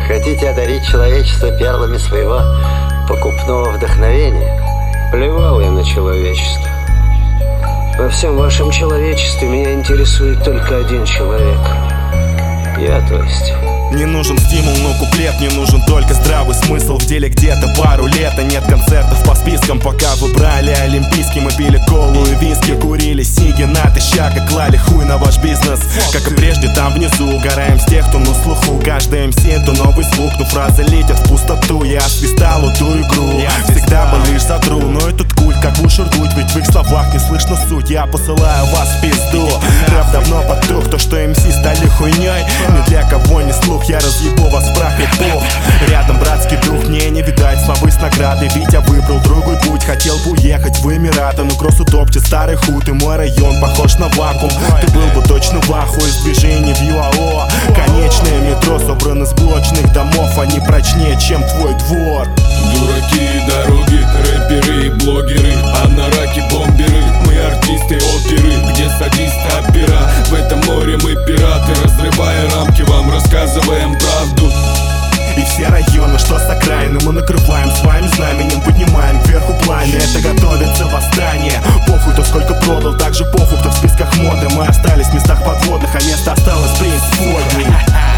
Хотите одарить человечество перлами своего покупного вдохновения? Плевал я на человечество. Во всем вашем человечестве меня интересует только один человек. Я, то есть. Не нужен стимул, но куплет не нужен, только здравый смысл. В деле где-то пару лет, а нет концертов по спискам. Пока вы брали олимпийский, мы пили колу и виски, курили сиги натощак и клали хуй на ваш бизнес. Как и прежде, там внизу угораем с тех, кто на слуху. Каждый МС это новый звук, но фразы летят в пустоту. Я свистал эту игру, всегда был лишь затру. Но этот культ, как в шурдуть, ведь в их словах не слышно суть. Я посылаю вас в пизду. Рэп давно потух, то что МС стали хуйней ни для кого не слух. Я разъебу вас в прах и пух. Рядом братский дух, мне не видать славы с наградой. Витя выбрал другой путь, хотел бы уехать в Эмираты, но кроссу топчет старый худ, и мой район похож на вакуум. Ты был бы точно в ахуе с движений в ЮАО. Конечное метро собрано из блочных домов, они прочнее, чем твой двор. Дураки и дороги, рэперы и блогеры, а на раке бомберы. Мы артисты оперы, где садисты опера. В этом море мы пираты, разрывая рамки, вам рассказываем правду. И все районы, что с окраины, мы накрываем своим знаменем, поднимаем кверху пламя. Это готовится восстание. Похуй, кто сколько продал, так же похуй, кто в списках моды. Мы остались в местах подводных, а место осталось преисподней.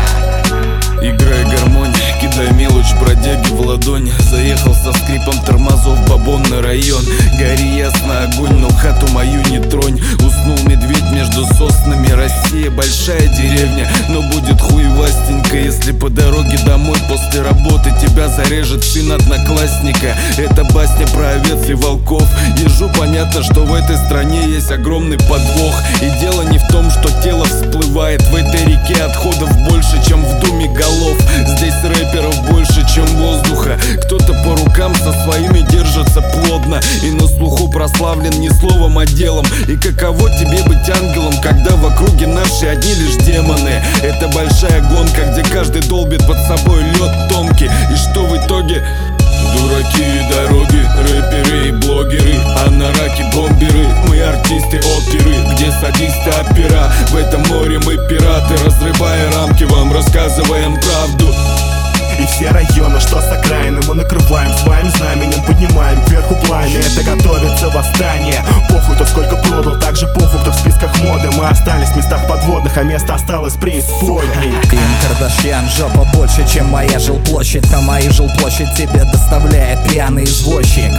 Играй гармонии, кидай мелочь бродяги в ладони. Заехал со скрипом тормозов бабонный район. Гори ясно огонь, но хату мою не тронь. Уснул медведь между соснами. Россия большая деревня, но будет хуевастенько, если по дороге домой после работы тебя зарежет сын одноклассника. Это басня про овец и волков. Ежу понятно, что в этой стране есть огромный подвох. И дело не в том, что тело всплывает. В этой реке отходов больше, чем в думе голов. Здесь рэперов больше, чем воздуха. Кто-то по рукам со своими держится плотно и на слуху прославлен не словом, а делом. И каково тебе быть ангелом, когда в округе наши одни лишь демоны? Это большая гонка, где каждый долбит под собой лед тонкий. И что в итоге? Дураки и дороги, рэперы и блогеры, а на раке бомберы. Мы артисты оперы, где садисты опера. В этом море мы пираты, разрывая рамки, вам рассказываем правду. И все районы, что с окраины, мы накрываем своим знаменем, поднимаем кверху пламя. Это готовится восстание. Похуй, кто сколько продал, так же похуй, кто в списках моды. Мы остались в местах подводных, а место осталось преисподней. Ким Кардашьян, жопа больше, чем моя жилплощадь. На мою жилплощадь тебе доставляет пьяный извозчик.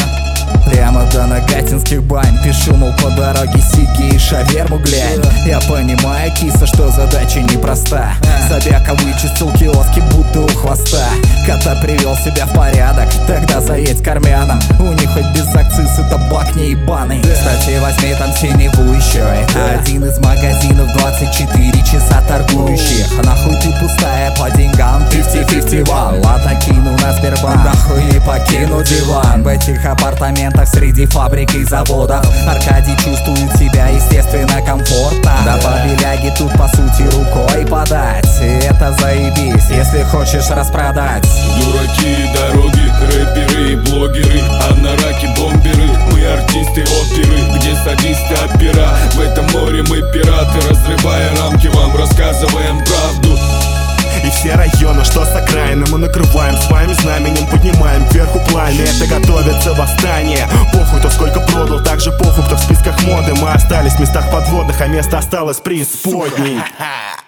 Прямо до нагатинских бань. Пишу, мол, по дороге сиги и шаверму глянь. Я понимаю, киса, что задача непроста. Забяка вычистил киоски, будто у хвоста. Кота привел себя в порядок, тогда заедь к армянам. У них хоть без акциза табак не ебаный. Кстати, возьми там синеву еще. Это один из магазинов 24 часа торгующих. Нахуй ты пустая по деньгам, 50-51. Ладно, кину на Сбербанк, нахуй не покину диван. В этих апартаментах среди фабрик и заводов Аркадий чувствует себя, естественно, комфортно. Да побеляги тут, по сути, рукой подать. И это заебись, если хочешь распродать. Дураки и дороги, рэперы и блогеры, а на раке бомберы. Мы артисты оперы, где садисты опера. В этом море мы пираты, разрывая рамки, вам рассказываем правду. И все районы, что с окраины, мы накрываем своим знаменем, поднимаем кверху пламя. Это готовится восстание. Похуй, кто сколько продал, так же похуй, кто в списках моды. Мы остались в местах подводных, а место осталось преисподней.